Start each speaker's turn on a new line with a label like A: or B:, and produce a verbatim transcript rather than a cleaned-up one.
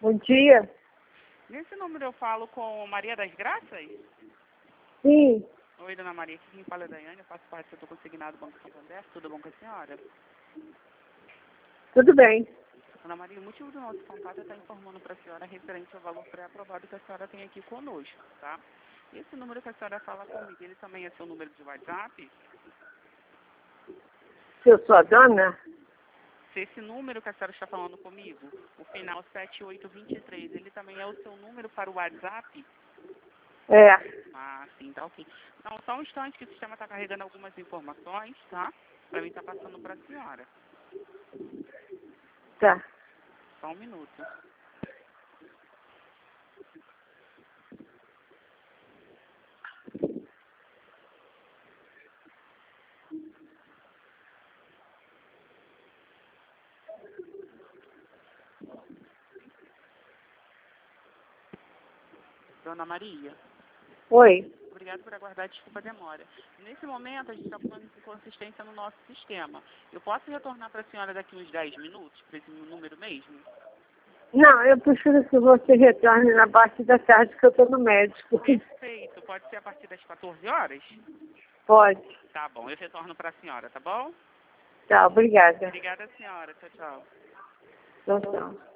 A: Bom dia.
B: Nesse número eu falo com Maria das Graças?
A: Sim,
B: Oi, dona Maria, aqui quem fala é Daiane, eu faço parte do setor consignado do Banco Santander. Tudo bom com a senhora?
A: tudo bem.
B: Dona Maria, o motivo do nosso contato é estar informando para a senhora referente ao valor pré-aprovado que a senhora tem aqui conosco, tá? Esse número que a senhora fala comigo, ele também é seu número de WhatsApp?
A: Se eu sou a dona?
B: Se esse número que a senhora está falando comigo, o final sete oito dois três, ele também é o seu número para o WhatsApp?
A: É,
B: Ah, sim, tá ok. Então, só um instante que o sistema está carregando algumas informações, tá? Para mim tá passando para a senhora.
A: tá.
B: Só um minuto. Dona Maria,
A: Oi.
B: obrigado por aguardar, desculpa a demora. Nesse momento, a gente está com inconsistência no nosso sistema. Eu posso retornar para a senhora daqui uns dez minutos, para esse número mesmo?
A: Não, eu prefiro que você retorne na parte da tarde que eu estou no médico.
B: Perfeito. Pode ser a partir das quatorze horas?
A: Pode.
B: Tá bom, eu retorno para a senhora, tá bom?
A: Tá, obrigada.
B: Obrigada, senhora. Tchau, tchau.
A: Tchau, tchau.